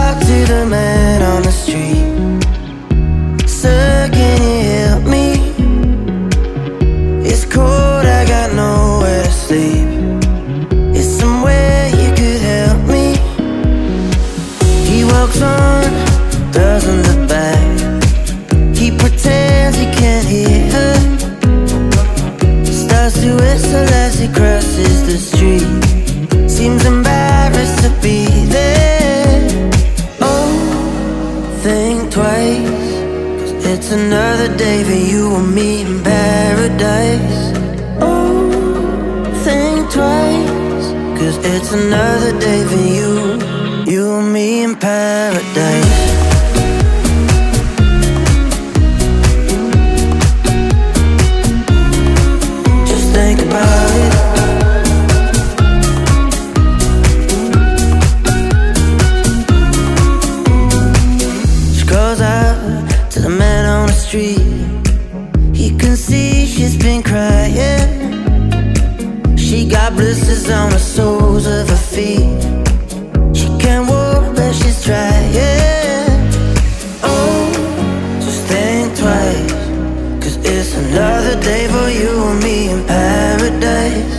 talk to the man on the street. Sir, can you help me? It's cold, I got nowhere to sleep. Is somewhere you could help me? He walks on, doesn't look back. He pretends he can't hear her. Starts to whistle as he crosses the street. Seems embarrassed to be there. Oh, think twice, 'cause it's another day for you and me in paradise. Oh, think twice, 'cause it's another day for you, you and me in paradise. Just think about it. To the man on the street, he can see she's been crying. She got blisters on the soles of her feet. She can't walk but she's trying. Oh, just think twice, 'cause it's another day for you and me in paradise.